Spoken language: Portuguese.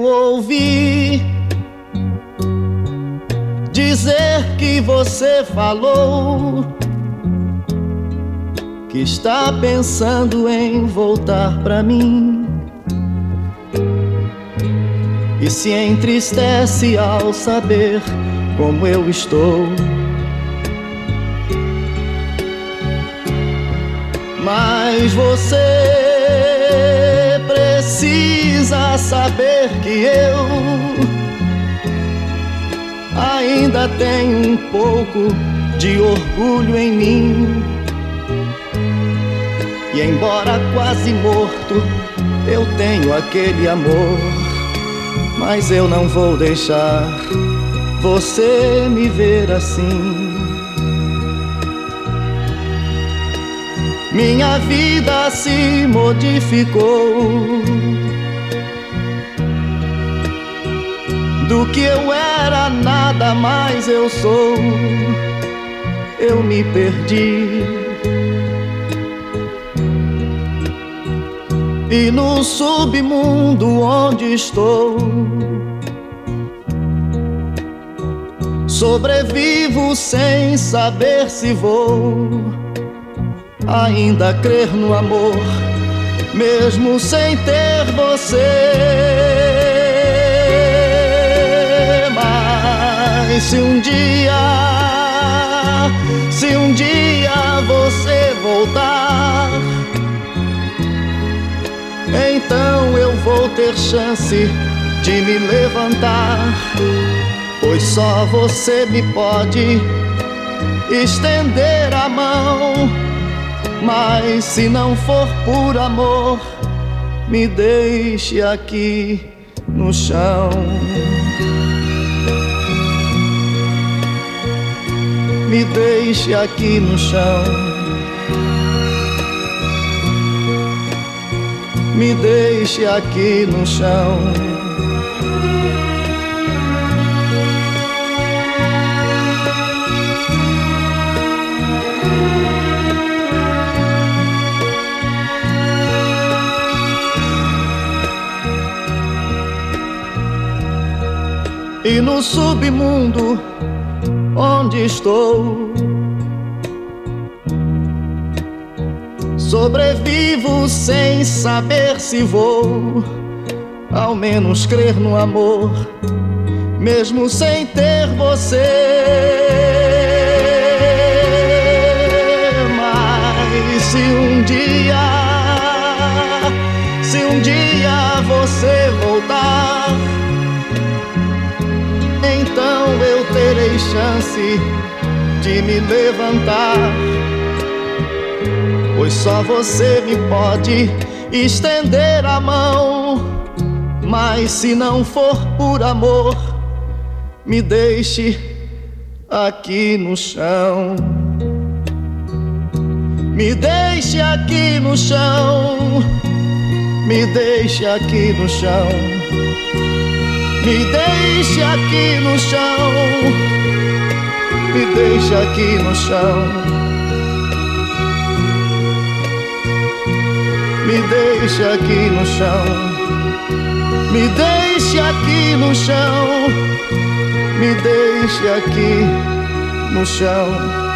ouvi dizer que você falou que está pensando em voltar pra mim e se entristece ao saber como eu estou. Mas você precisa saber que eu ainda tenho um pouco de orgulho em mim. E embora quase morto, eu tenho aquele amor. Mas eu não vou deixar você me ver assim. Minha vida se modificou. Do que eu era, nada mais eu sou. Eu me perdi. E no submundo onde estou, sobrevivo sem saber se vou ainda crer no amor, mesmo sem ter você. Mas se um dia você voltar, então eu vou ter chance de me levantar, pois só você me pode estender a mão. Mas se não for por amor, me deixe aqui no chão. Me deixe aqui no chão. Me deixe aqui no chão. E no submundo onde estou, sobrevivo sem saber se vou ao menos crer no amor, mesmo sem ter você. Mas se um dia você voltar, então eu terei chance de me levantar, pois só você me pode estender a mão. Mas se não for por amor, me deixe aqui no chão. Me deixe aqui no chão. Me deixe aqui no chão. Me deixe aqui no chão. Me deixe aqui no chão. Me deixe aqui no chão. Me deixe aqui no chão. Me deixe aqui no chão.